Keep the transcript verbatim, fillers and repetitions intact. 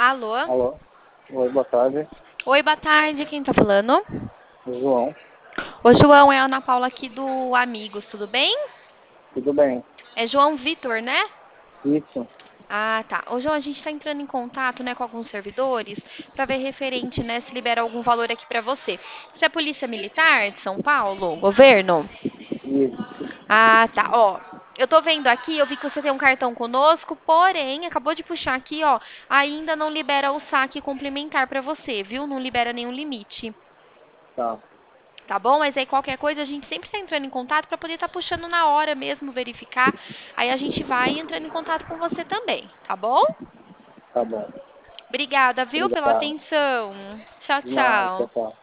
Alô? Alô? Oi, boa tarde. Oi, boa tarde. Quem tá falando? João, Ô, João, é a Ana Paula aqui do Amigos, tudo bem? tudo bem? É João Vitor, né? Isso, Ah, tá. Ô, João, a gente tá entrando em contato, né, com alguns servidores pra ver referente, né, se libera algum valor aqui pra você. Você é Polícia Militar de São Paulo? Governo? isso, Ah, tá. Ó, eu tô vendo aqui, eu vi que você tem um cartão conosco, porém, acabou de puxar aqui, ó, ainda não libera o saque complementar pra você, viu? Não libera nenhum limite. tá, Tá bom? Mas aí qualquer coisa a gente sempre está entrando em contato para poder estar puxando na hora mesmo, verificar. Aí a gente vai entrando em contato com você também, tá bom? tá bom. Obrigada, viu, pela Obrigado. atenção. Tchau, De nada, tchau, tchau. tchau.